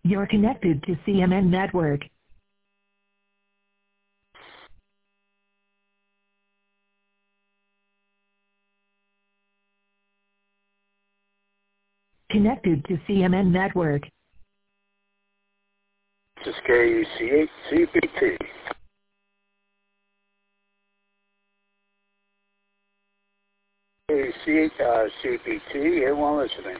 You're connected to CMN Network. Connected to CMN Network. This is KUCH CPT. KUCH CPT, everyone listening.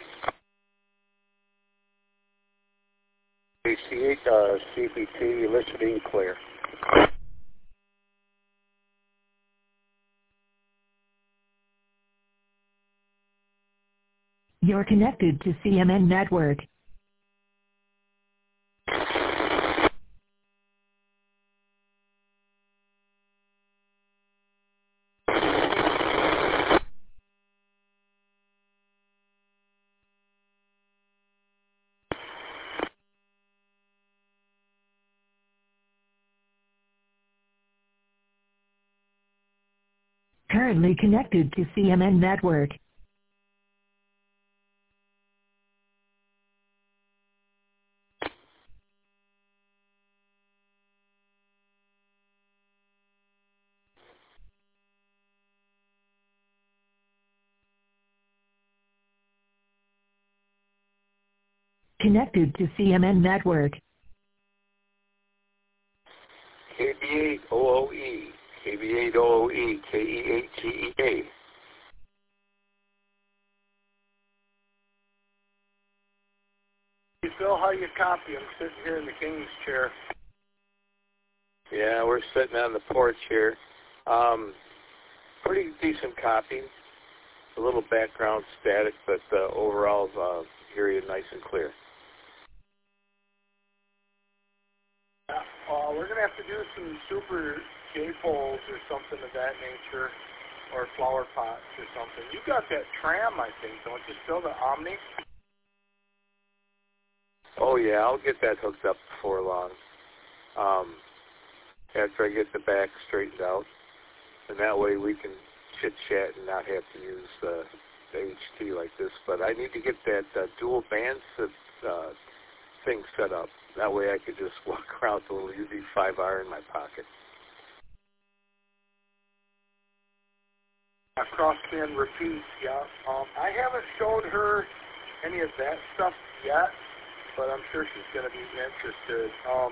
KUCH CPT, listening clear. You're connected to CMN Network. Currently connected to CMN Network. Connected to CMN Network. KB8OOE, KB8OOE, KE8GEA. Hey Phil, how you copy? I'm sitting here in the king's chair. Yeah, we're sitting on the porch here. Pretty decent copy. A little background static, but overall, hear you nice and clear. We're going to have to do some super J-poles or something of that nature, or flower pots or something. You got that tram, I think, don't you? Still the Omni? Oh, yeah, I'll get that hooked up before long. After I get the back straightened out. And that way we can chit-chat and not have to use the HT like this. But I need to get that dual band thing set up. That way I could just walk around with a little UV5R in my pocket. Cross-band repeats, yeah. I haven't showed her any of that stuff yet, but I'm sure she's going to be interested.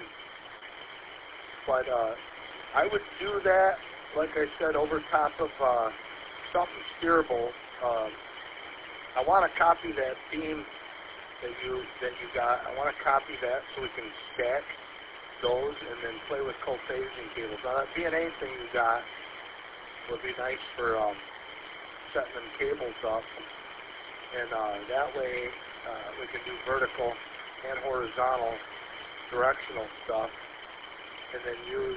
But I would do that, like I said, over top of something steerable. I want to copy that theme that you got. I want to copy that so we can stack those and then play with co-phasing cables. Now that DNA thing you got would be nice for setting them cables up, and that way we can do vertical and horizontal directional stuff, and then use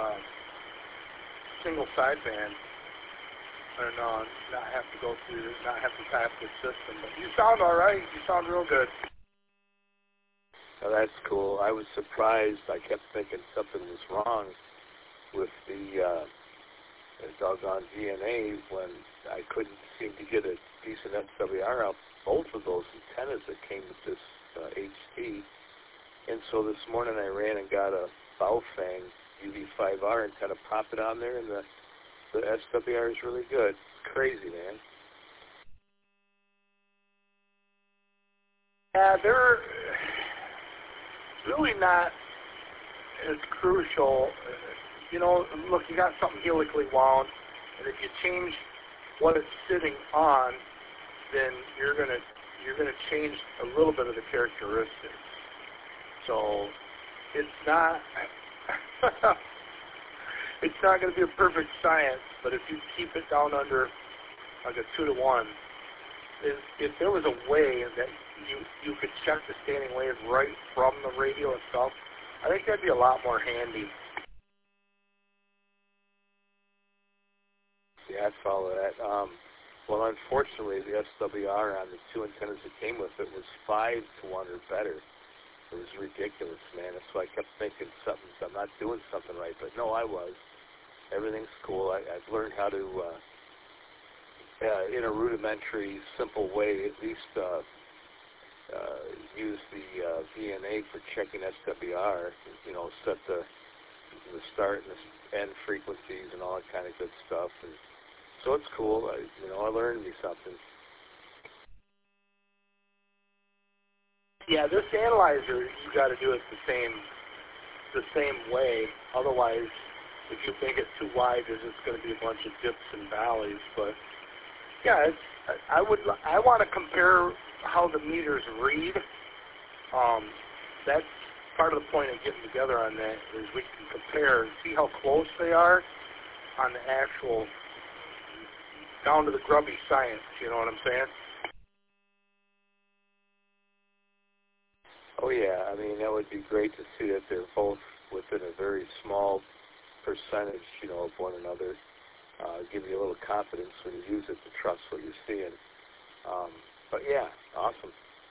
single sideband, and not have to go through, not have to tap the system. But you sound all right. You sound real good. Oh, that's cool. I was surprised. I kept thinking something was wrong with the doggone DNA when I couldn't seem to get a decent SWR out. Both of those antennas that came with this HT. And so this morning I ran and got a Baofeng UV5R antenna, pop it on there, and the SWR is really good. It's crazy, man. Yeah, they're really not as crucial. You know, look, you got something helically wound, and if you change what it's sitting on, then you're gonna change a little bit of the characteristics. So it's not it's not going to be a perfect science, but if you keep it down under like a 2-to-1, if there was a way that you could check the standing wave right from the radio itself, I think that'd be a lot more handy. Yeah, I follow that. Well, unfortunately, the SWR on the two antennas that came with it was 5-to-1 or better. It was ridiculous, man. That's why I kept thinking I'm not doing something right. But no, I was. Everything's cool. I've learned how to, in a rudimentary, simple way, at least use the VNA for checking SWR, set the start and the end frequencies and all that kind of good stuff. And so it's cool. I learned me something. Yeah, this analyzer, you got to do it the same way. Otherwise, if you make it too wide, there's just going to be a bunch of dips and valleys. But yeah, I want to compare how the meters read. That's part of the point of getting together on that, is we can compare and see how close they are on the actual, down to the grubby science, you know what I'm saying? Oh yeah, I mean, that would be great to see that they're both within a very small percentage, of one another. Give you a little confidence when you use it to trust what you're seeing. But yeah, awesome.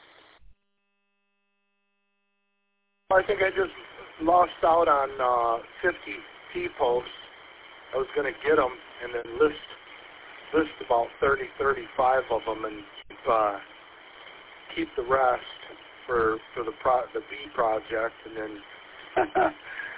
I think I just lost out on 50 T-posts. I was going to get them and then list about 30, 35 of them and keep the rest for the B project. And then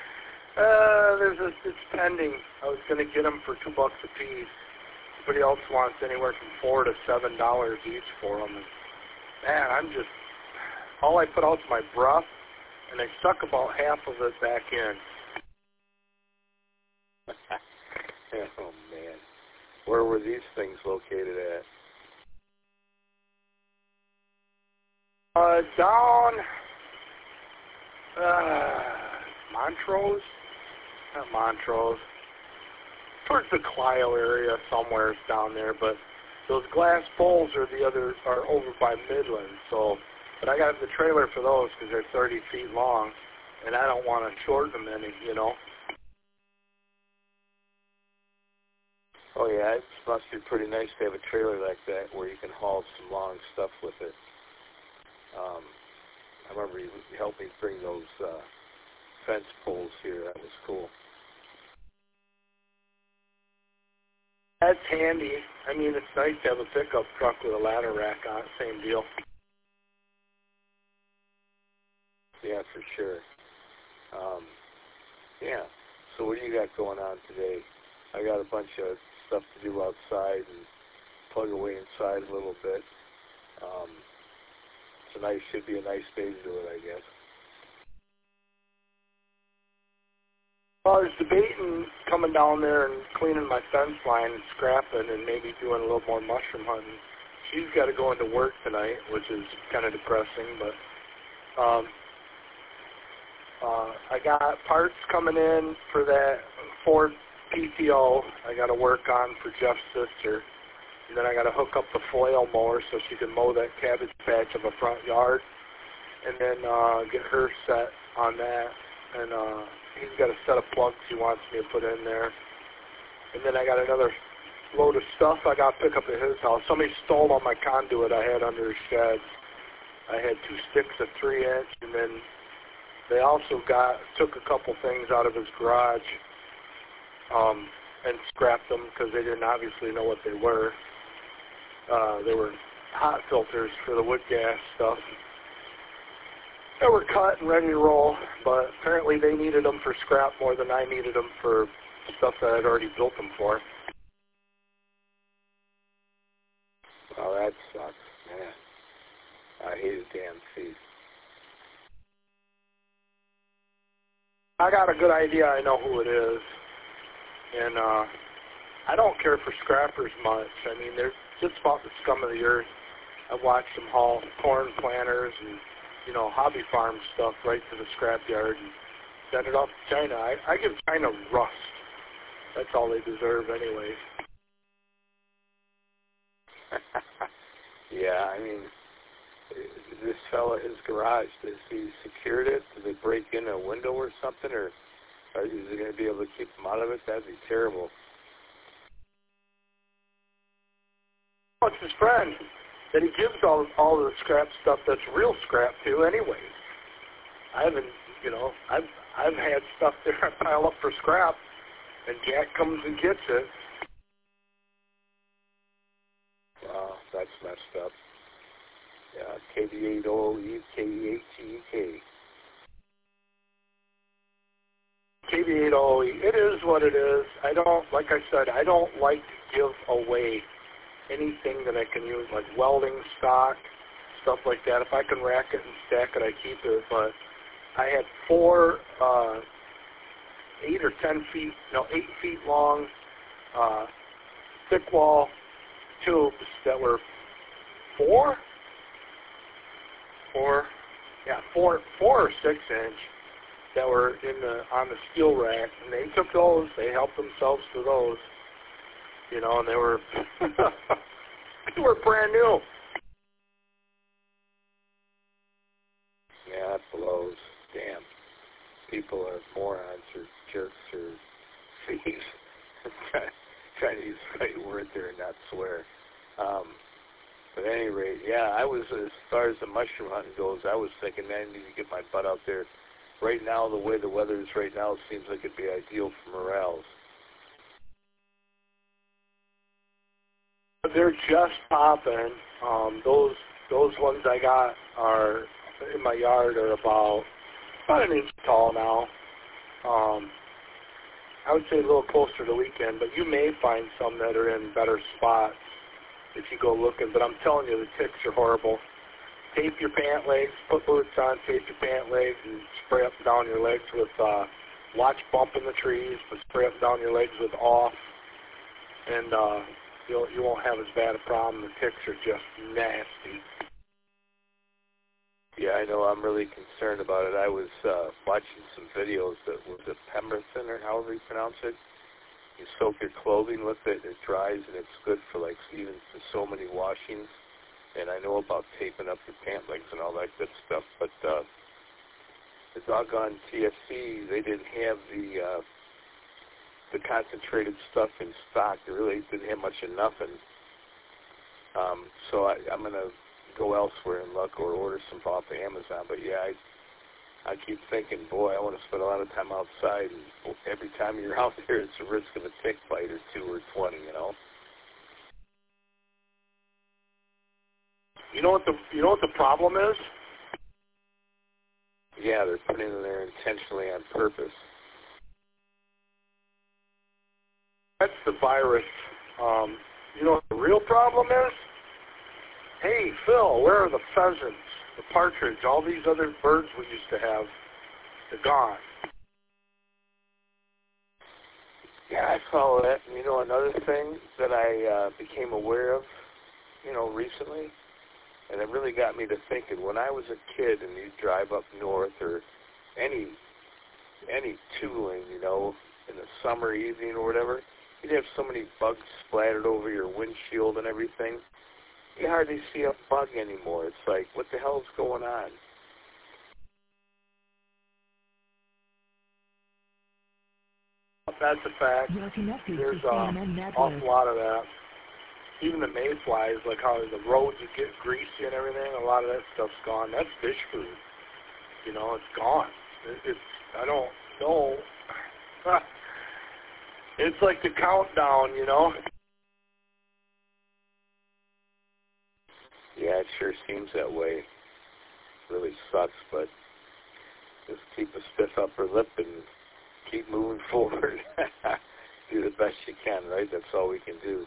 it's pending. I was going to get them for $2 a piece. Everybody else wants anywhere from $4 to $7 each for them. And man, all I put out is my breath, and I suck about half of it back in. Oh man, where were these things located at? Down Montrose, not Montrose, towards the Clio area somewhere down there. But those glass bowls are over by Midland. So, but I got the trailer for those because they're 30 feet long, and I don't want to shorten them any, Oh yeah, it must be pretty nice to have a trailer like that where you can haul some long stuff with it. I remember you helped me bring those fence poles here. That was cool. That's handy. I mean, it's nice to have a pickup truck with a ladder rack on it. Same deal. Yeah, for sure. Yeah. So what do you got going on today? I got a bunch of stuff to do outside and plug away inside a little bit. Should be a nice day to do it, I guess. Well, I was debating coming down there and cleaning my fence line and scrapping and maybe doing a little more mushroom hunting. She's got to go into work tonight, which is kind of depressing, but I got parts coming in for that Ford PTO I got to work on for Jeff's sister. And then I got to hook up the flail mower so she can mow that cabbage patch of a front yard. And then get her set on that. And he's got a set of plugs he wants me to put in there. And then I got another load of stuff I got to pick up at his house. Somebody stole all my conduit I had under his shed. I had 2 sticks of 3-inch, and then they also took a couple things out of his garage and scrapped them because they didn't obviously know what they were. They were hot filters for the wood gas stuff. They were cut and ready to roll, but apparently they needed them for scrap more than I needed them for stuff that I'd already built them for. Oh, that sucks, man. I hate a damn thief. I got a good idea. I know who it is. And I don't care for scrappers much. I mean, they're just about the scum of the earth. I've watched them haul corn planters and, hobby farm stuff right to the scrapyard and send it off to China. I give China rust. That's all they deserve anyways. Yeah, I mean, this fella, his garage, has he secured it? Did they break in a window or something? Or is he going to be able to keep them out of it? That'd be terrible. Oh, it's his friend that he gives all the scrap stuff that's real scrap to anyways. I haven't, I've had stuff there I pile up for scrap, and Jack comes and gets it. Wow, that's messed up. KV8OE, KEHEK. KV8OE, it is what it is. Like I said, I don't like to give away anything that I can use, like welding stock, stuff like that. If I can rack it and stack it, I keep it. But I had 8 feet long, thick wall tubes that were 4 or 6 inch that were on the steel rack, and they took those. They helped themselves to those, and they were they were brand new. Yeah, that blows. Damn. People are morons or jerks or thieves. Trying to use the right word there and not swear. But at any rate, yeah, I was, as far as the mushroom hunting goes, I was thinking, man, I need to get my butt out there. Right now, the way the weather is right now, it seems like it'd be ideal for morels. They're just popping. Those ones I got are in my yard are about an inch tall now. I would say a little closer to the weekend, but you may find some that are in better spots if you go looking. But I'm telling you, the ticks are horrible. Tape your pant legs, put boots on, tape your pant legs, and spray up and down your legs with, watch bump in the trees, but spray up and down your legs with off, and you won't have as bad a problem. The ticks are just nasty. Yeah, I know. I'm really concerned about it. I was watching some videos that was it Pemberton or however you pronounce it. You soak your clothing with it, it dries, and it's good for like even for so many washings. And I know about taping up your pant legs and all that good stuff, but the doggone TFC, they didn't have the concentrated stuff in stock. They really didn't have much of nothing. So I'm going to go elsewhere and look or order some off of Amazon. But yeah, I keep thinking, boy, I want to spend a lot of time outside, and every time you're out there, it's a risk of a tick bite or 2 or 20, You know what the problem is? Yeah, they're putting it there intentionally on purpose. That's the virus. You know what the real problem is? Hey, Phil, where are the pheasants, the partridge, all these other birds we used to have? They're gone. Yeah, I follow that. And another thing that I became aware of, recently, and it really got me to thinking, when I was a kid and you'd drive up north or any tooling, in the summer evening or whatever, you'd have so many bugs splattered over your windshield and everything. You hardly see a bug anymore. It's like, what the hell's going on? That's a fact. You're connected There's to CNN Network. awful lot of that. Even the mayflies, like how the roads would get greasy and everything, a lot of that stuff's gone. That's fish food. It's gone. I don't know. It's like the countdown, Yeah, it sure seems that way. Really sucks, but just keep a stiff upper lip and keep moving forward. Do the best you can, right? That's all we can do.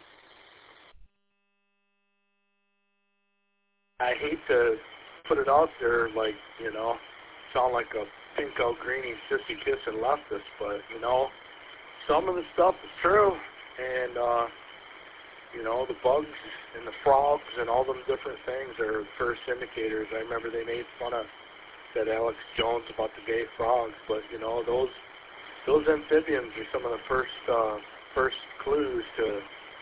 I hate to put it out there like, sound like a pinko greenie sissy kissing leftist, but, some of the stuff is true. And, the bugs and the frogs and all them different things are first indicators. I remember they made fun of that Alex Jones about the gay frogs, but, those amphibians are some of the first clues to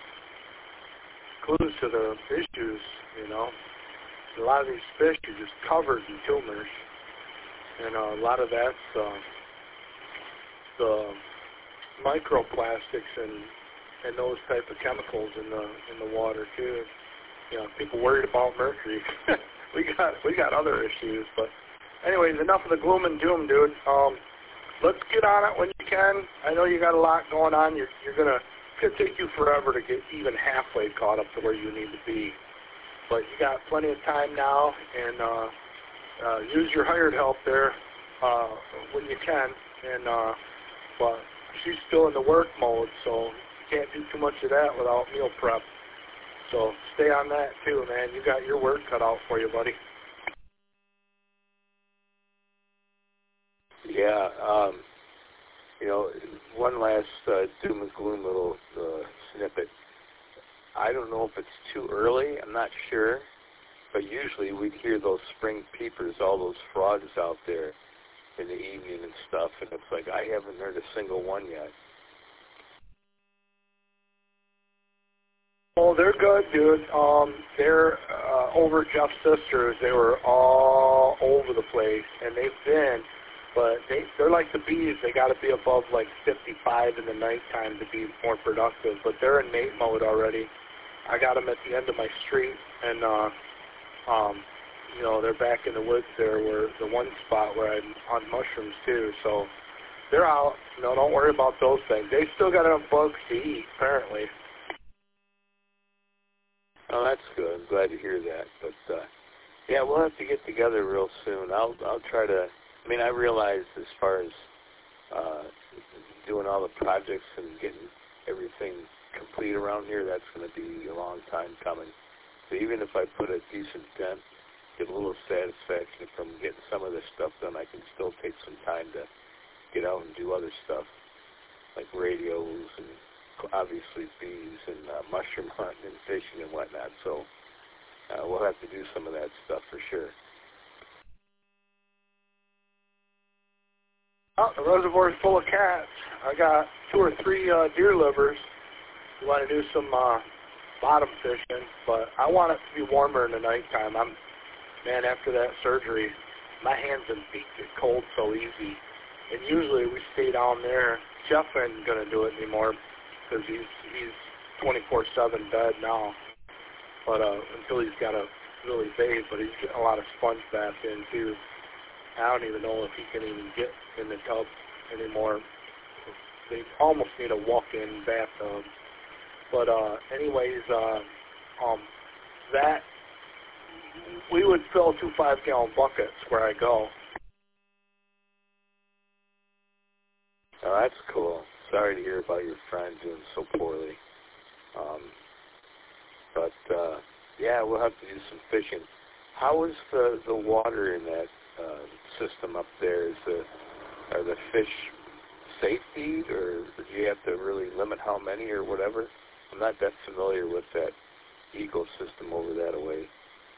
the issues, A lot of these fish are just covered in tumors, and a lot of that's the microplastics and those type of chemicals in the water too. People worried about mercury. we got other issues, but anyways, enough of the gloom and doom, dude. Let's get on it when you can. I know you got a lot going on. It's gonna take you forever to get even halfway caught up to where you need to be. But you got plenty of time now, and use your hired help there when you can. And but she's still in the work mode, so you can't do too much of that without meal prep. So stay on that too, man. You got your work cut out for you, buddy. Yeah, you know, one last doom and gloom little snippet. I don't know if it's too early, I'm not sure, but usually we'd hear those spring peepers, all those frogs out there in the evening and stuff, and it's like I haven't heard a single one yet. Oh, they're good, dude. They're over Jeff's sisters. They were all over the place, and they've been, but they're like the bees. They got to be above like 55 in the nighttime to be more productive. But they're in mate mode already. I got them at the end of my street, and you know, they're back in the woods there, where the one spot where I'm on mushrooms too. So they're out. You know, don't worry about those things. They still got enough bugs to eat, apparently. Oh, that's good. I'm glad to hear that. But yeah, we'll have to get together real soon. I'll try to. I mean, I realize as far as doing all the projects and getting everything complete around here, that's going to be a long time coming. So even if I put a decent dent, get a little satisfaction from getting some of this stuff done, I can still take some time to get out and do other stuff, like radios and obviously bees and mushroom hunting and fishing and whatnot. So we'll have to do some of that stuff for sure. Oh, the reservoir is full of cats. I got 2 or 3 deer livers. You want to do some bottom fishing, but I want it to be warmer in the nighttime. Man, after that surgery, my hands and feet get cold so easy. And usually we stay down there. Jeff ain't going to do it anymore because he's 24/7 bed now. But until he's got to really bathe, but he's getting a lot of sponge baths in too. I don't even know if he can even get in the tub anymore. They almost need a walk-in bathtub. But anyways, that we would fill 2 5-gallon buckets where I go. Oh, that's cool. Sorry to hear about your friend doing so poorly. But yeah, we'll have to do some fishing. How is the water in that system up there? Are the fish safe to eat, or do you have to really limit how many or whatever? I'm not that familiar with that ecosystem over that way.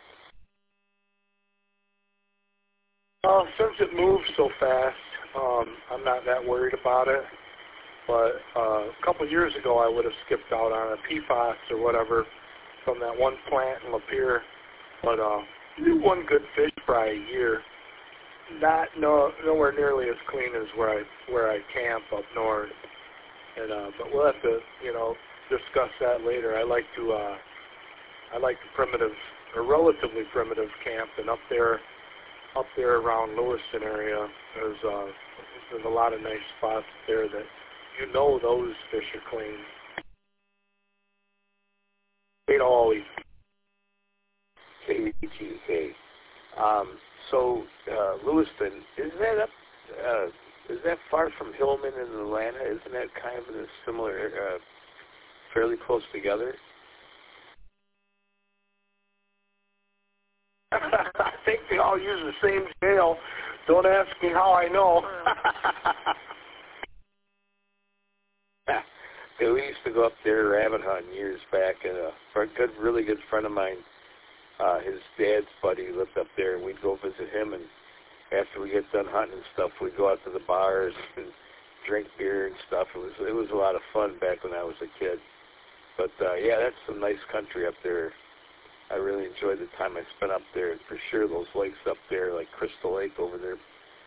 Since it moves so fast, I'm not that worried about it. But a couple of years ago, I would have skipped out on a PFAS or whatever from that one plant in Lapeer. But one good fish fry a year. Nowhere nearly as clean as where I camp up north. And but we'll have to, discuss that later. I like the primitive or relatively primitive camp, and up there around Lewiston area, there's a lot of nice spots there that those fish are clean. They always. KGK. So Lewiston, is that far from Hillman and Atlanta? Isn't that kind of a similar, fairly close together? I think they all use the same jail. Don't ask me how I know. Yeah, we used to go up there rabbit hunting years back, and a really good friend of mine, his dad's buddy lived up there, and we'd go visit him, and after we get done hunting and stuff, we'd go out to the bars and drink beer and stuff. It was a lot of fun back when I was a kid. But yeah, that's some nice country up there. I really enjoyed the time I spent up there, and for sure those lakes up there, like Crystal Lake over there,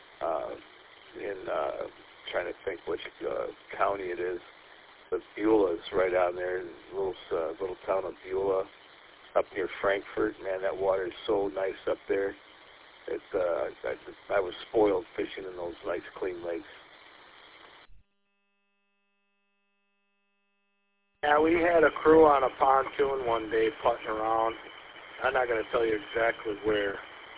trying to think which county it is, but Beula's right on there, little town of Beulah, up near Frankfort. Man, that water is so nice up there. I was spoiled fishing in those nice, clean lakes. Yeah, we had a crew on a pontoon one day putting around, I'm not going to tell you exactly where.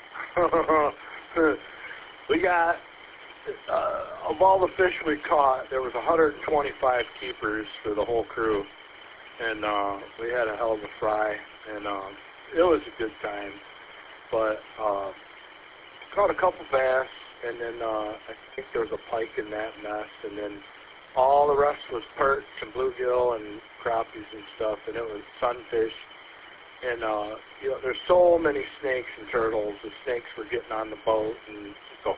We got, of all the fish we caught, there was 125 keepers for the whole crew. And we had a hell of a fry, and it was a good time. But caught a couple bass, and then I think there was a pike in that nest, and then all the rest was perch and bluegill and crappies and stuff, and it was sunfish. And you know, there's so many snakes and turtles. The snakes were getting on the boat, and so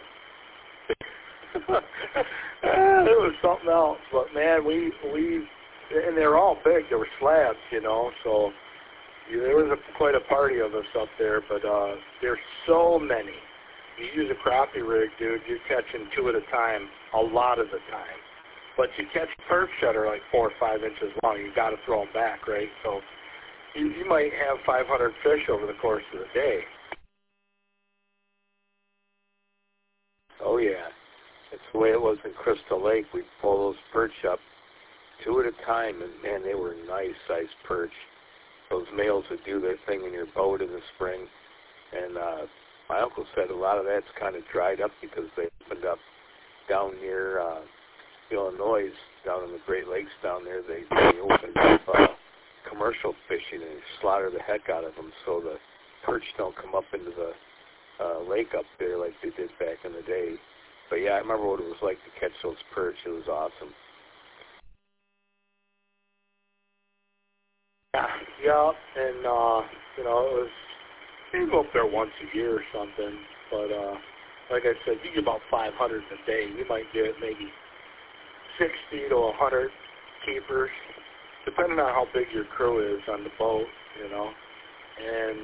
it was something else. But man, we and they were all big. They were slabs, you know. So there was quite a party of us up there. But there's so many. You use a crappie rig, dude, you're catching 2 at a time, a lot of the time. But you catch perch that are like 4 or 5 inches long. You got to throw them back, right? So you might have 500 fish over the course of the day. Oh, yeah. That's the way it was in Crystal Lake. We'd pull those perch up 2 at a time, and, man, they were nice-sized perch. Those males would do their thing in your boat in the spring. And my uncle said a lot of that's kind of dried up because they opened up down near Illinois, down in the Great Lakes down there. They opened up commercial fishing and slaughter the heck out of them so the perch don't come up into the lake up there like they did back in the day. But yeah, I remember what it was like to catch those perch. It was awesome. Yeah, and you know, it was, you go up there once a year or something, but like I said, you get about 500 a day. You might get maybe 60 to 100 keepers, depending on how big your crew is on the boat, you know. And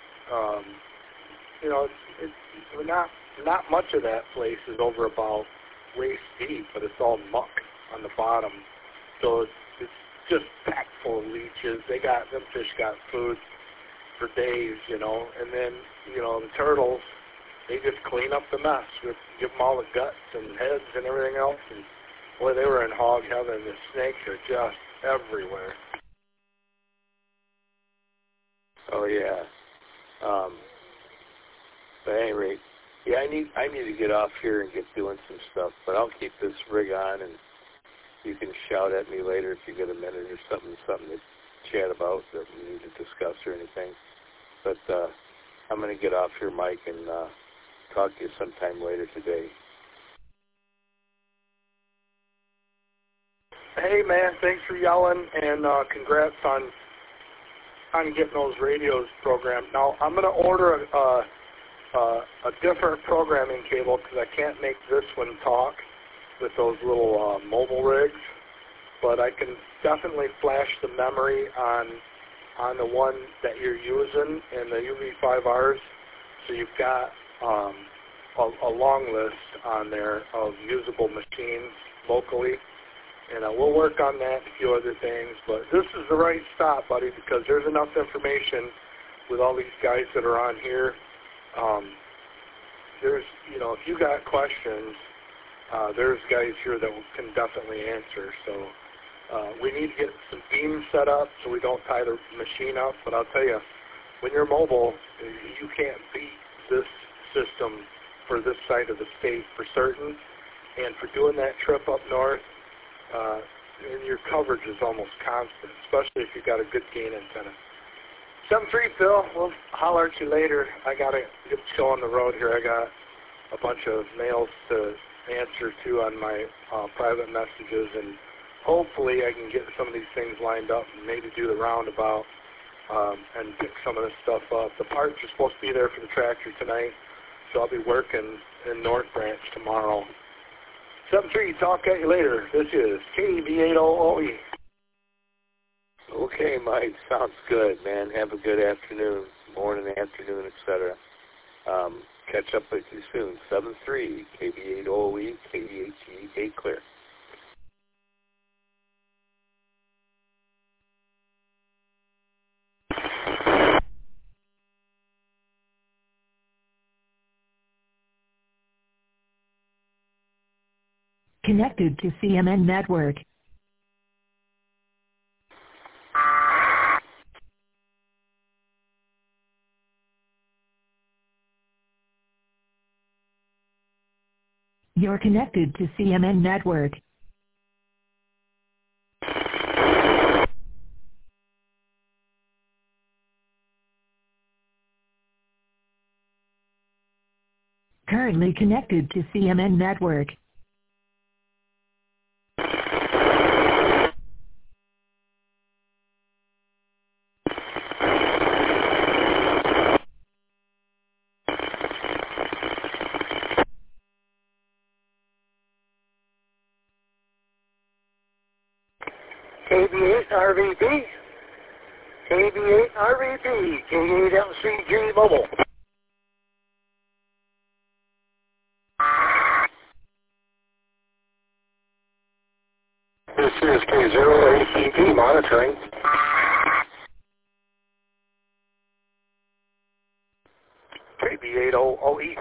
you know, it's not much of that place is over about waist deep, but it's all muck on the bottom, so it's just packed full of leeches. Them fish got food for days, you know. And then, you know, the turtles, they just clean up the mess. We give them all the guts and heads and everything else. And boy, they were in hog heaven. The snakes are just everywhere. Oh yeah. But at any rate, yeah, I need to get off here and get doing some stuff. But I'll keep this rig on, and you can shout at me later if you get a minute or something to chat about that we need to discuss or anything. But I'm going to get off here, Mike, and talk to you sometime later today. Hey, man, thanks for yelling, and congrats on getting those radios programmed. Now, I'm going to order a different programming cable because I can't make this one talk with those little mobile rigs, but I can definitely flash the memory on the one that you're using in the UV5Rs, so you've got a long list on there of usable machines locally, and we'll work on that and a few other things, but this is the right stop, buddy, because there's enough information with all these guys that are on here. There's, you know, if you got questions, there's guys here that can definitely answer. So we need to get some beams set up so we don't tie the machine up. But I'll tell you, when you're mobile, you can't beat this system for this side of the state for certain. And for doing that trip up north, and your coverage is almost constant, especially if you've got a good gain antenna. 7-3, Phil. We'll holler at you later. I got to get going on the road here. I got a bunch of mails to answer to on my private messages, and hopefully I can get some of these things lined up and maybe do the roundabout and pick some of this stuff up. The parts are supposed to be there for the tractor tonight, so I'll be working in North Branch tomorrow. 7-3, talk at you later. This is KB80OE. Okay, Mike, sounds good, man. Have a good afternoon, morning, afternoon, etc. Catch up with you soon. 7-3, KB80OE, KDHE, Gate Clear. Connected to CMN Network. You're connected to CMN Network. Currently connected to CMN Network. KB8 RVP, KB8 RVP, KB8 LCG Mobile. This is K0 ACP monitoring. KB8OE.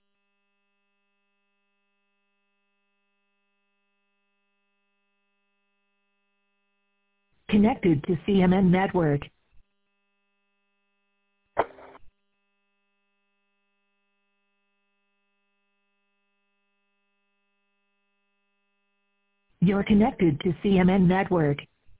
Connected to CMN Network. You're connected to CMN Network.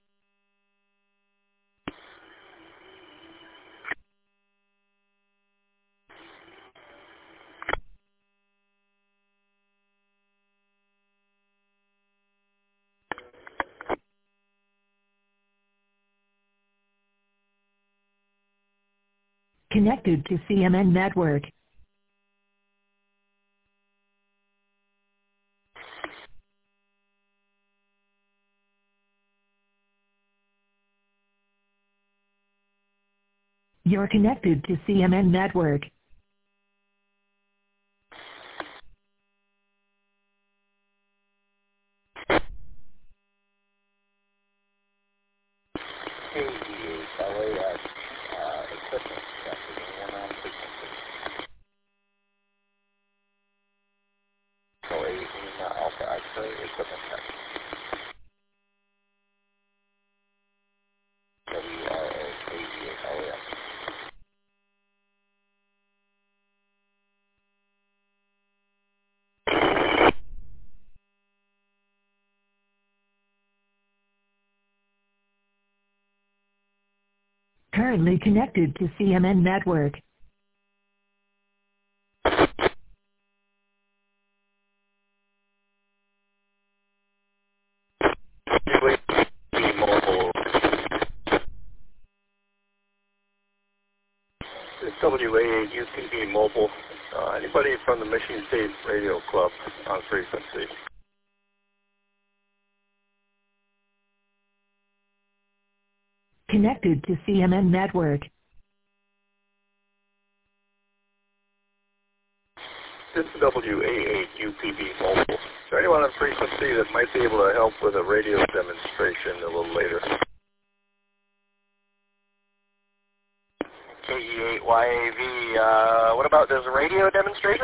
Connected to CMN Network. You're connected to CMN Network. KB8 LAS equipment checking 1 on frequency. So 18 Alpha X-ray equipment check. WRO KB8 LAS. Currently connected to CMN Network. Mobile. This is WA8 UTV Mobile. Anybody from the Michigan State Radio Club on frequency? Connected to CMN Network. This is WA8 UPB Mobile. Is there anyone on frequency that might be able to help with a radio demonstration a little later? KE8YAV, what about this radio demonstration?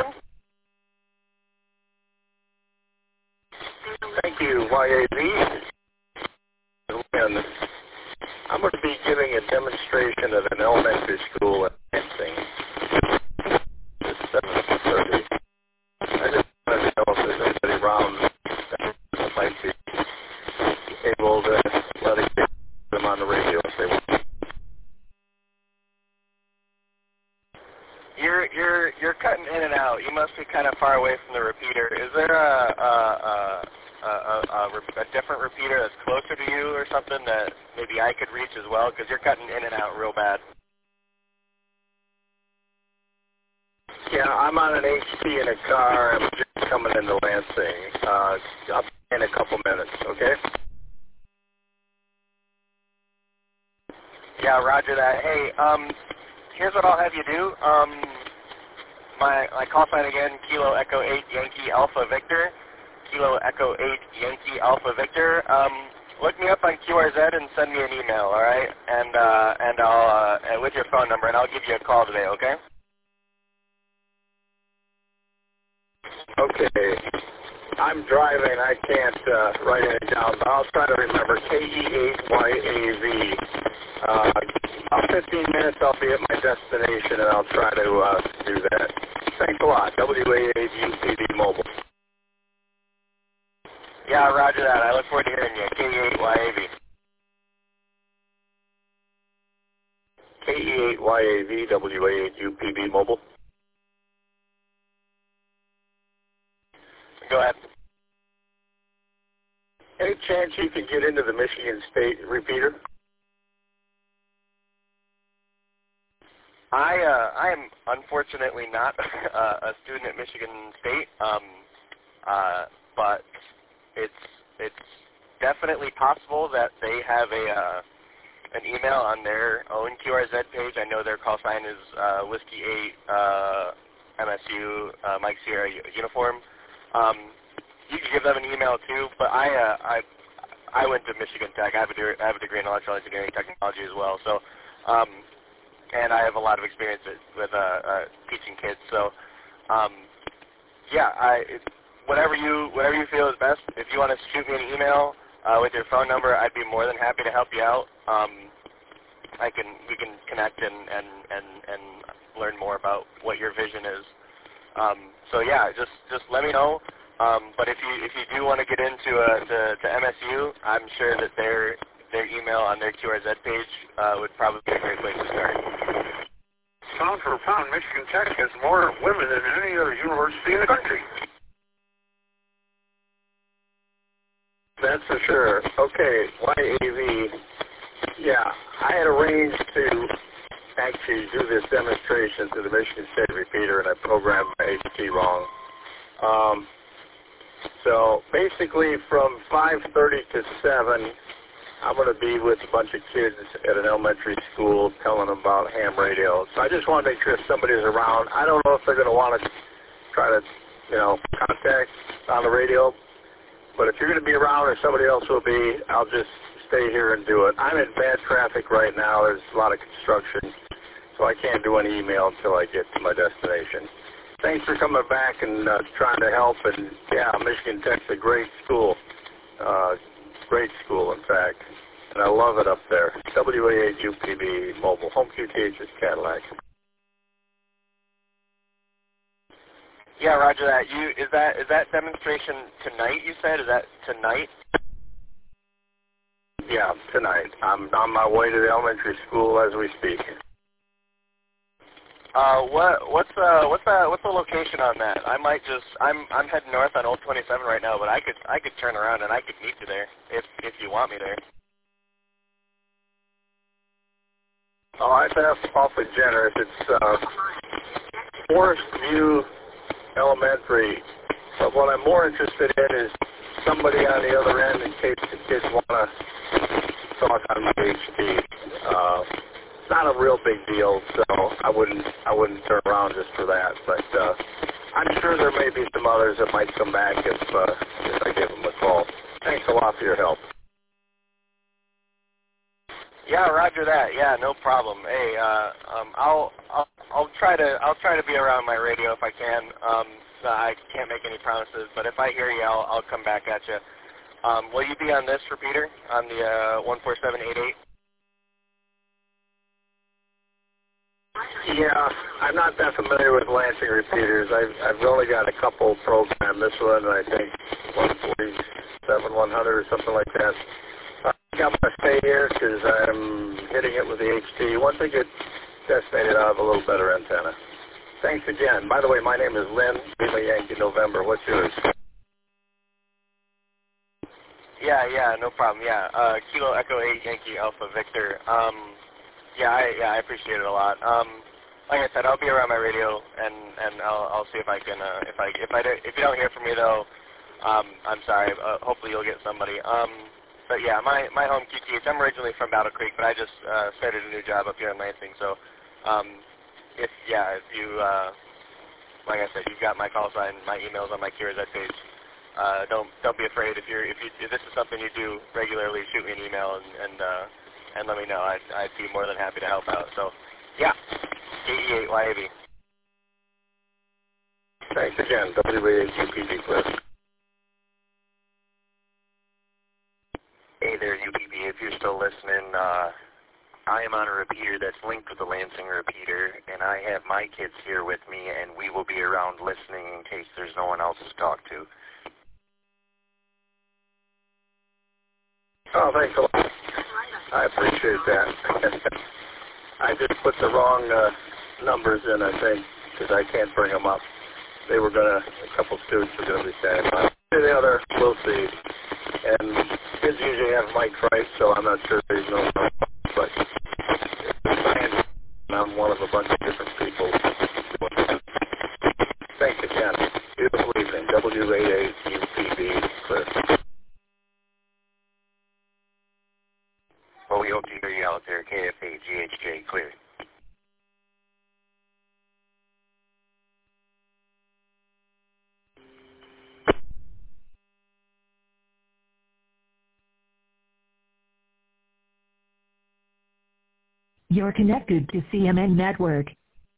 Thank you, YAV. And I'm going to be giving a demonstration at an elementary school in Lansing. It's 7:30. I just wanted to know if there's anybody around that might be able to let it get them on the radio if they want. You're cutting in and out. You must be kind of far away from the repeater. Is there a different repeater that's closer to you or something that maybe I could reach as well? Because you're cutting in and out real bad. Yeah, I'm on an HP in a car. I'm just coming into Lansing. I'll be in a couple minutes, okay? Yeah, roger that. Hey, here's what I'll have you do. My call sign again, Kilo Echo 8 Yankee Alpha Victor. Kilo Echo 8 Yankee Alpha Victor. Look me up on QRZ and send me an email, all right? And I'll with your phone number, and I'll give you a call today, okay? Okay. I'm driving. I can't write it down, but I'll try to remember. KE8YAV. About 15 minutes, I'll be at my destination, and I'll try to do that. Thanks a lot. WA8 UCD Mobile. Yeah, roger that. I look forward to hearing you. KE8YAV. KE8YAV, WA8UPB Mobile. Go ahead. Any chance you could get into the Michigan State repeater? I am unfortunately not a student at Michigan State, but it's definitely possible that they have an email on their own QRZ page. I know their call sign is Whiskey 8 MSU Mike Sierra Uniform. You can give them an email too, but I went to Michigan Tech. I have a degree in electrical engineering technology as well. So, and I have a lot of experience with teaching kids. So, yeah, whatever you feel is best. If you want to shoot me an email with your phone number, I'd be more than happy to help you out. We can connect and learn more about what your vision is. So yeah, just let me know. But if you do want to get into to MSU, I'm sure that their email on their QRZ page would probably be a great place to start. Pound for pound, Michigan Tech has more women than any other university in the country. That's for sure. Okay, YAV. Yeah, I had arranged to actually do this demonstration to the Michigan State repeater, and I programmed my HT wrong. So basically from 5:30 to 7, I'm going to be with a bunch of kids at an elementary school telling them about ham radio. So I just want to make sure if somebody's around. I don't know if they're going to want to try to, contact on the radio. But if you're going to be around or somebody else will be, I'll just stay here and do it. I'm in bad traffic right now. There's a lot of construction, so I can't do any email until I get to my destination. Thanks for coming back and trying to help. And, yeah, Michigan Tech's a great school. Great school, in fact. And I love it up there. WA8UPB Mobile. Home QTH is Cadillac. Yeah, roger that. Is that demonstration tonight, you said? Is that tonight? Yeah, tonight. I'm on my way to the elementary school as we speak. What's the location on that? I'm heading north on Old 27 right now, but I could turn around and I could meet you there if you want me there. Oh, that's awfully generous. It's Forest View Elementary. But what I'm more interested in is somebody on the other end in case the kids want to talk on my HT. It's not a real big deal, so I wouldn't turn around just for that. But I'm sure there may be some others that might come back if I give them a call. Thanks a lot for your help. Yeah, roger that. Yeah, no problem. Hey, I'll try to be around my radio if I can. I can't make any promises, but if I hear you, I'll come back at you. Will you be on this repeater on the 14788? Yeah, I'm not that familiar with Lansing repeaters. I've only got a couple programmed. This one, I think, 147, 100 or something like that. I think I'm going to stay here because I'm hitting it with the HT. Once I get designated, I'll have a little better antenna. Thanks again. By the way, my name is Lynn, Lima Yankee November. What's yours? Yeah, no problem. Yeah, Kilo Echo 8 Yankee Alpha Victor. I appreciate it a lot. Like I said, I'll be around my radio, and I'll see if I can. If you don't hear from me though, I'm sorry. Hopefully you'll get somebody. But yeah, my home QTH. I'm originally from Battle Creek, but I just started a new job up here in Lansing. So, if you like I said, you've got my call sign, my emails on my QRZ page. Don't be afraid if this is something you do regularly. Shoot me an email and let me know. I'd be more than happy to help out. So, yeah, KE8YAV. Thanks again, WA8UPB, Cliff. Hey there, UPB. If you're still listening, I am on a repeater that's linked with the Lansing repeater, and I have my kids here with me, and we will be around listening in case there's no one else to talk to. Oh, thanks a lot. I appreciate that. I just put the wrong numbers in, I think, because I can't bring them up. They were going to, a couple students were going to be standing by. The other, we'll see. And kids usually have mics right, so I'm not sure there's no mic, but I'm one of a bunch of different people. Thanks again. Beautiful evening. W88UPB, Chris. Well, we hope to hear you out there. KFA, GHJ, clear. You're connected to CMN Network.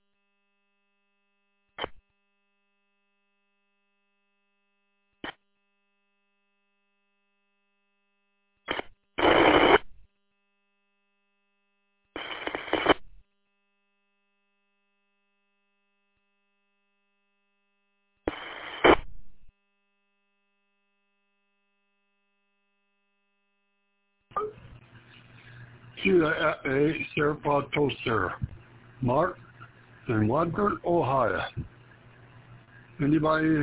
QA Serpato Sir, Mark in Wadford, Ohio. Anybody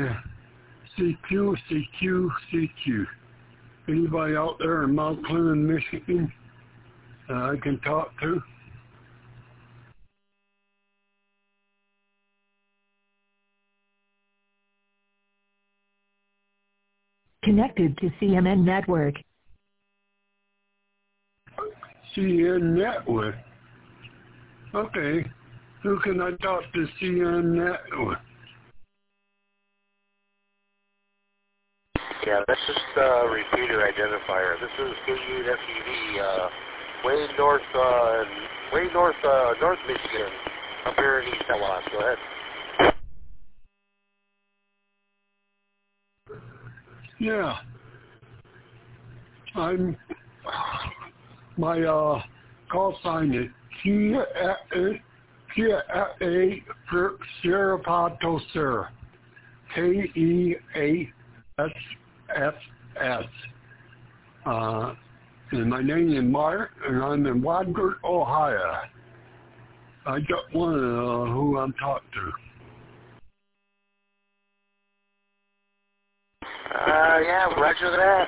CQ? Anybody out there in Mount Clemens, Michigan that I can talk to? Connected to CMN Network. CN Network. Okay. Who can I talk to CN Network? Yeah, that's just a repeater identifier. This is KUWD, way north Michigan, up here in East Hellas. Go ahead. Yeah. My call sign is Kia Serpato Sir. KEASFS. And my name is Mark, and I'm in Wadford, Ohio. I just want to know who I'm talking to. Yeah, roger that.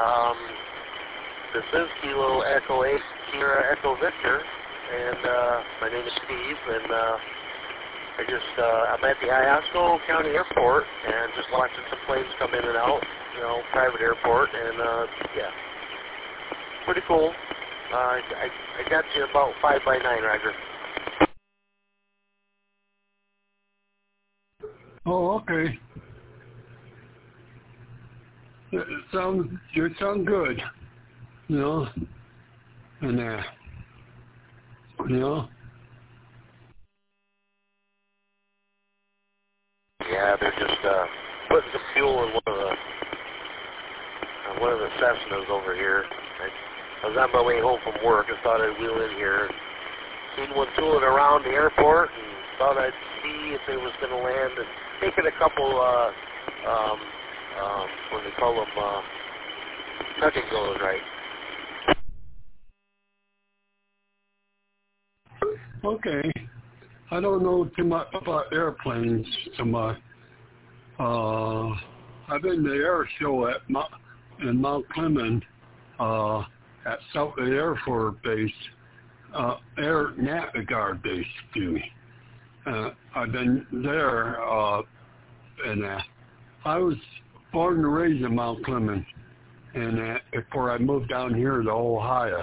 This is Kilo Echo 8, Sierra Echo Victor, and my name is Steve, and I'm at the Iosco County Airport, and just watching some planes come in and out, private airport, and yeah, pretty cool. I got you about 5 by 9, Roger. Oh, okay. You sound good, and Yeah, they're just putting some fuel in one of the Cessnas over here. I was on my way home from work and thought I'd wheel in here. Seen one tooling around the airport and thought I'd see if it was going to land and taking a couple, what do they call them, touch and goes, right? Okay. I don't know too much about airplanes so much. I've been to the air show in Mount Clemens at South Air Force Base, Air National Guard Base, excuse me. I've been there, and I was born and raised in Mount Clemens, and before I moved down here to Ohio.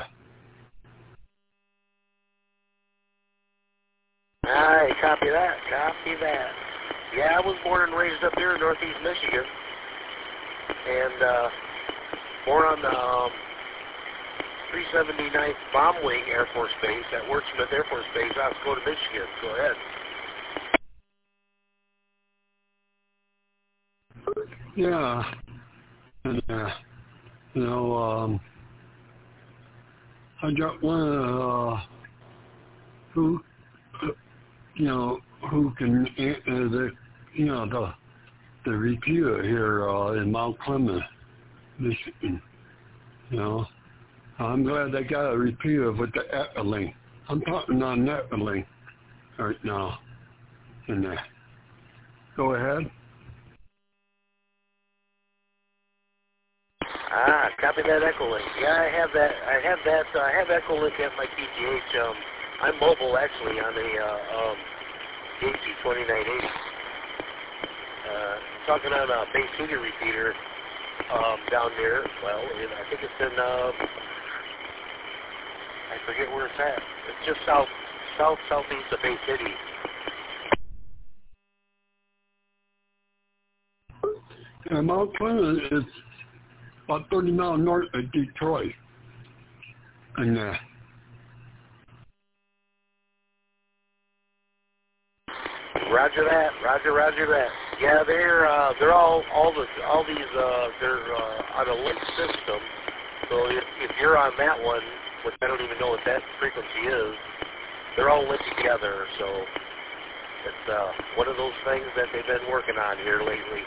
All right, copy that. Yeah, I was born and raised up here in northeast Michigan, and born on the 379th Bomb Wing Air Force Base at Wurtsmith Air Force Base, Oscoda, Michigan. Go ahead. Yeah, and I just want to who can the reviewer here in Mount Clemens, Michigan, I'm glad they got a repeater with the Epilink. I'm talking on Epilink right now. And go ahead. Copy that Echolink. Yeah, I have that. I have Echolink at my PTH. I'm mobile actually on a JG2980. Talking on a base studio repeater down there. Well, I think it's in. I forget where it's at. It's just southeast of Bay City. And Mount Clemens is about 30 miles north of Detroit. And Roger that. Roger that. Yeah, they're on a link system. So if you're on that one, which I don't even know what that frequency is, they're all linked together. So it's one of those things that they've been working on here lately.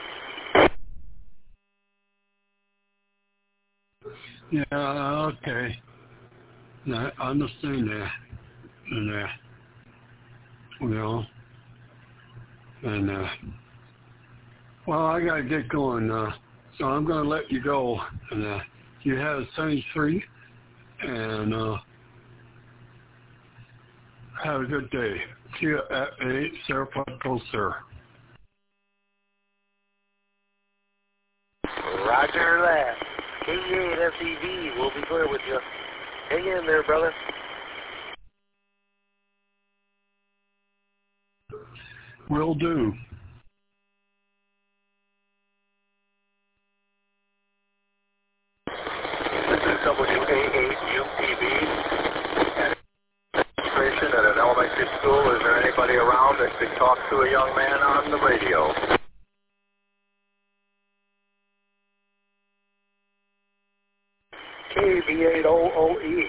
yeah, okay. Yeah, I understand that. And well, I gotta get going. So I'm gonna let you go. And you have 73. And have a good day. See you at 8 Sarapod Coast, sir. Roger that. K8 SEV, we'll be clear with you. Hang in there, brother. Will do. This is WA8UPB administration at an elementary school. Is there anybody around that could talk to a young man on the radio? KV8OOE.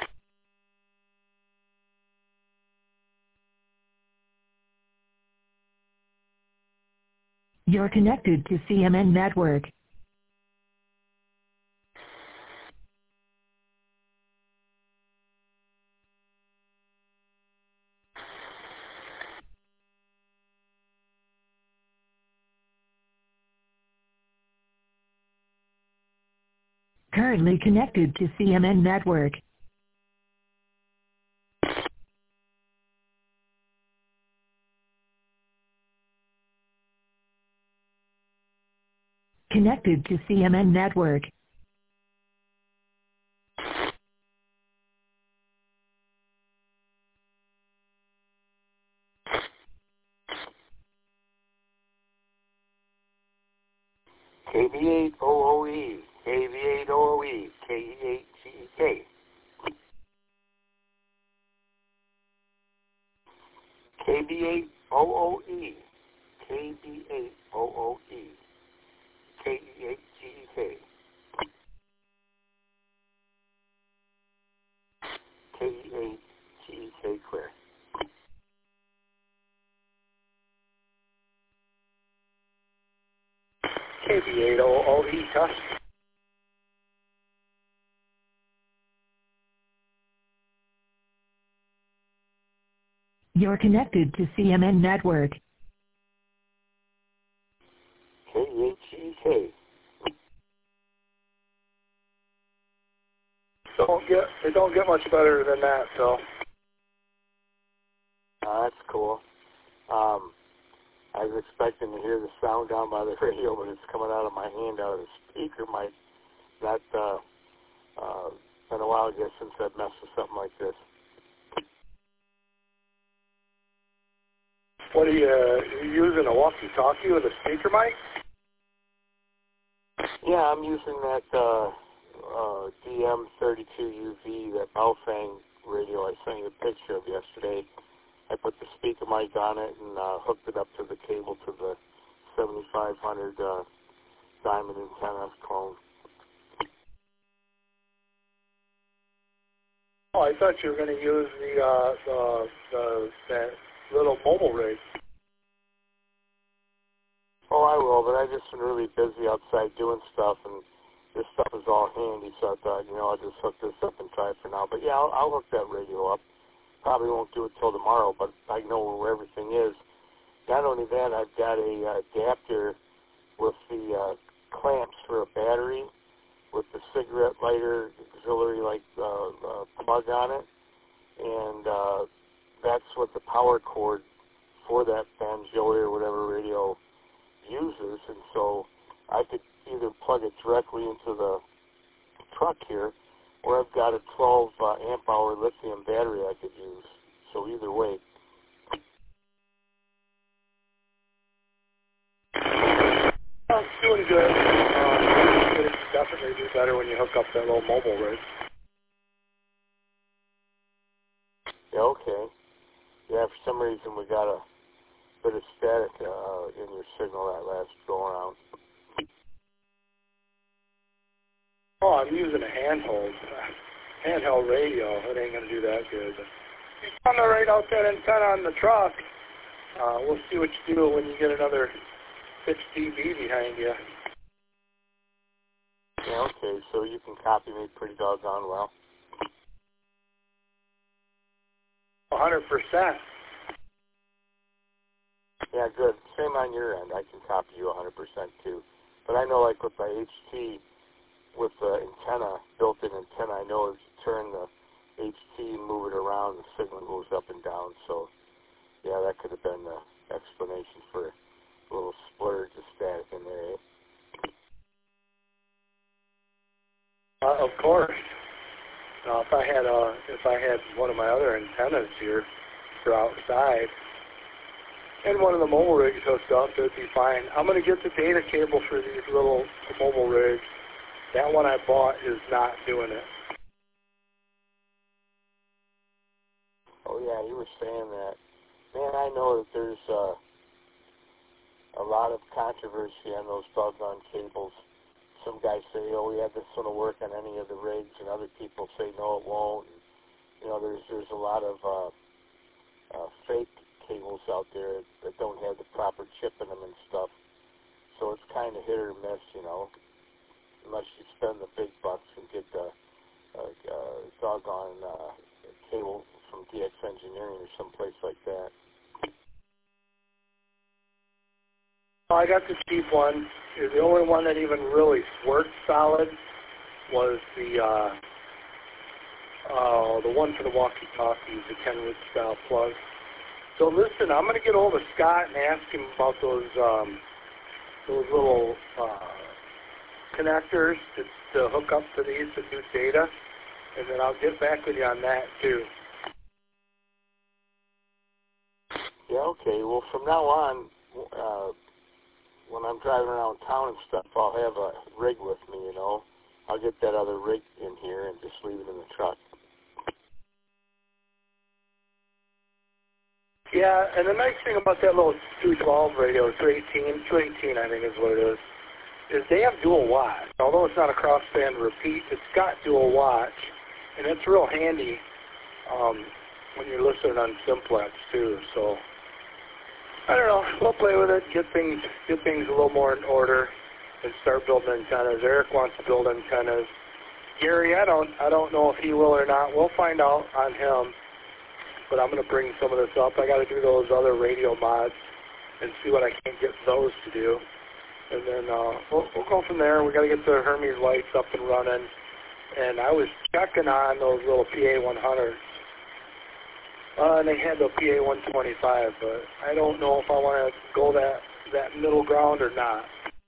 You're connected to CMN Network. Currently connected to CMN Network. Connected to CMN Network. KV8OOE, KV8OOE, KE8GEK. KV8OOE, KV8OOE, KE8GEK. KE8GEK clear. KV8OOE touch. You're connected to CMN Network. KE8GEK. It don't get much better than that, so. That's cool. I was expecting to hear the sound down by the radio, but it's coming out of my hand, out of the speaker mic. That been a while ago since I've messed with something like this. What are you using, a walkie-talkie with a speaker mic? Yeah, I'm using that DM32UV, that Baofeng radio I sent you a picture of yesterday. I put the speaker mic on it and hooked it up to the cable to the 7500 diamond antenna clone. Oh, I thought you were going to use that little mobile rig. Oh, I will, but I've just been really busy outside doing stuff, and this stuff is all handy, so I thought, I'll just hook this up and try it for now. But yeah, I'll hook that radio up. Probably won't do it till tomorrow, but I know where everything is. Not only that, I've got a adapter with the clamps for a battery with the cigarette lighter auxiliary plug on it, and that's what the power cord for that Banjoey or whatever radio uses. And so I could either plug it directly into the truck here, or I've got a 12 amp hour lithium battery I could use. So either way. It's doing good. It'll definitely do better when you hook up that little mobile rig. Yeah, okay. Yeah, for some reason we got a bit of static in your signal that last go around. Oh, I'm using a handheld radio. It ain't going to do that good. If you want to write out that antenna on the truck, we'll see what you do when you get another 6 dB behind you. Yeah, okay, so you can copy me pretty doggone well. 100%. Yeah, good. Same on your end. I can copy you 100% too. But I know, like with my HT, with the antenna, built-in antenna, I know if you turn the HT and move it around, the signal goes up and down. So, yeah, that could have been the explanation for a little splurge of static in there, eh? Of course. If I had one of my other antennas here for outside, and one of the mobile rigs hooked up, it'd be fine. I'm going to get the data cable for these little mobile rigs. That one I bought is not doing it. Oh, yeah, you were saying that. Man, I know that there's a lot of controversy on those doggone cables. Some guys say, oh, yeah, this one will work on any of the rigs, and other people say, no, it won't. And, there's a lot of fake cables out there that don't have the proper chip in them and stuff. So it's kind of hit or miss, unless you spend the big bucks and get the doggone cable from DX Engineering or someplace like that. I got the cheap one. The only one that even really worked solid was the one for the walkie-talkies, the Kenwood style plug. So listen, I'm going to get hold of Scott and ask him about those little connectors to hook up to these to do data, and then I'll get back with you on that too. Yeah, okay. Well, from now on, when I'm driving around town and stuff, I'll have a rig with me, I'll get that other rig in here and just leave it in the truck. Yeah, and the nice thing about that little 212 radio, 218 I think is what it is they have dual watch. Although it's not a crossband repeat, it's got dual watch, and it's real handy when you're listening on Simplex too. So I don't know, we'll play with it, get things a little more in order, and start building antennas. Eric wants to build antennas. Gary, I don't know if he will or not. We'll find out on him. But I'm going to bring some of this up. I got to do those other radio mods and see what I can get those to do. And then we'll go from there. We got to get the Hermes lights up and running. And I was checking on those little PA100s. And they had the PA125, but I don't know if I want to go that middle ground or not.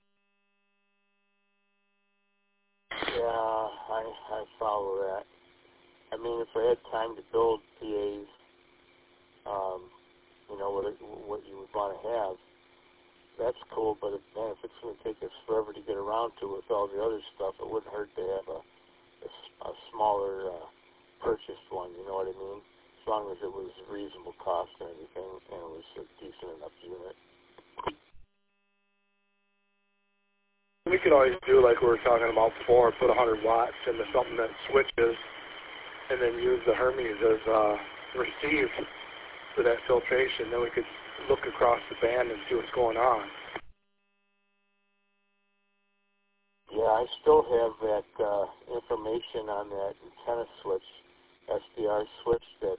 Yeah, I follow that. I mean, if I had time to build PAs, what you would want to have, that's cool. But if it's going to take us forever to get around to with all the other stuff, it wouldn't hurt to have a smaller purchased one. You know what I mean? As long as it was reasonable cost and everything, and it was a decent enough unit. We could always do like we were talking about before, put 100 watts into something that switches, and then use the Hermes as receive for that filtration. Then we could look across the band and see what's going on. Yeah, I still have that information on that antenna switch, SDR switch, that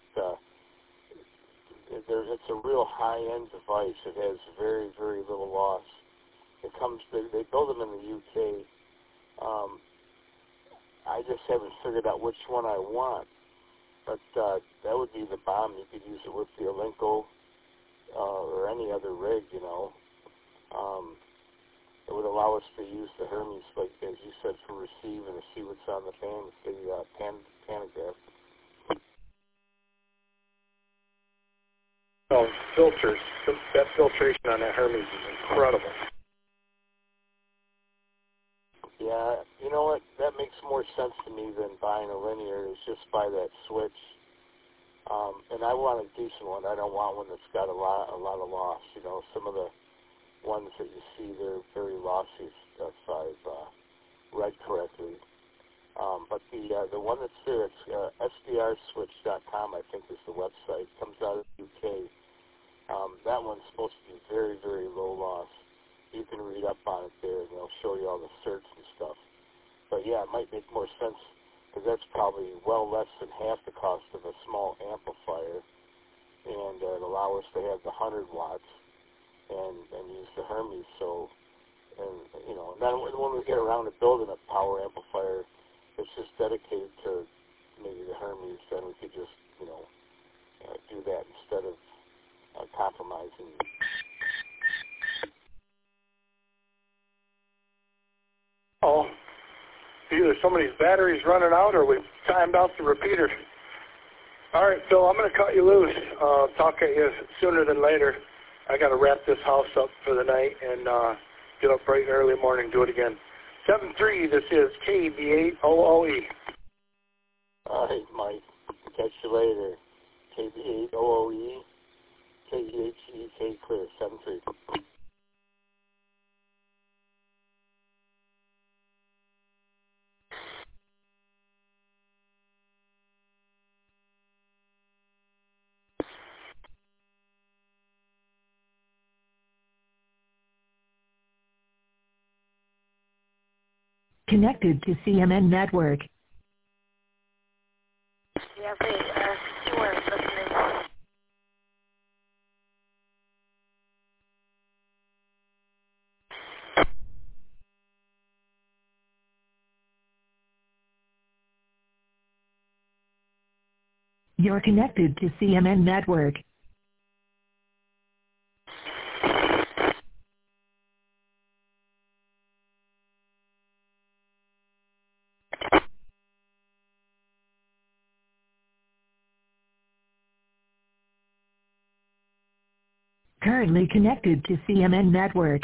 it's a real high-end device. It has very, very little loss. It comes, they build them in the UK. I just haven't figured out which one I want. But that would be the bomb. You could use it with the Alinco or any other rig, you know. It would allow us to use the Hermes, like as you said, for receive and to see what's on the pantograph. Oh, filters. That filtration on that Hermes is incredible. Yeah, you know what? That makes more sense to me than buying a linear. Is just buy that switch. And I want a decent one. I don't want one that's got a lot of loss. You know, some of the ones that you see, they're very lossy if I've read correctly. But the one that's there, it's sdrswitch.com, I think is the website. It comes out of the UK. That one's supposed to be very, very low loss. You can read up on it there, and they'll show you all the certs and stuff. But yeah, it might make more sense, because that's probably well less than half the cost of a small amplifier, and it allow us to have the 100 watts and use the Hermes. So, and you know, then when we get around to building a power amplifier, it's just dedicated to maybe the Hermes, then we could just, you know, do that instead of compromising. Oh, either somebody's battery's running out or we've timed out the repeater. All right, Phil, I'm going to cut you loose. Talk at you sooner than later. I got to wrap this house up for the night and get up bright and early morning, do it again. 7-3, this is KB8OOE. All right, Mike. Catch you later. KB8OOE, KEHEK clear, 7-3. Connected to CMN Network. Yeah, you were listening. You're connected to CMN Network. Currently connected to CMN Network.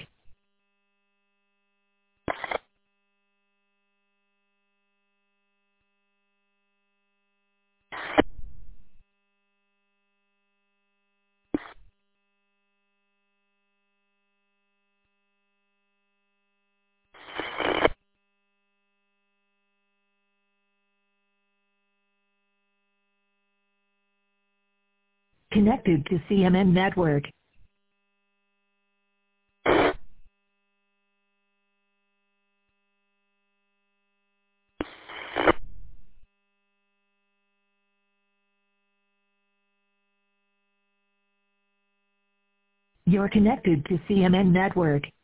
Connected to CMN Network. You're connected to CMN Network.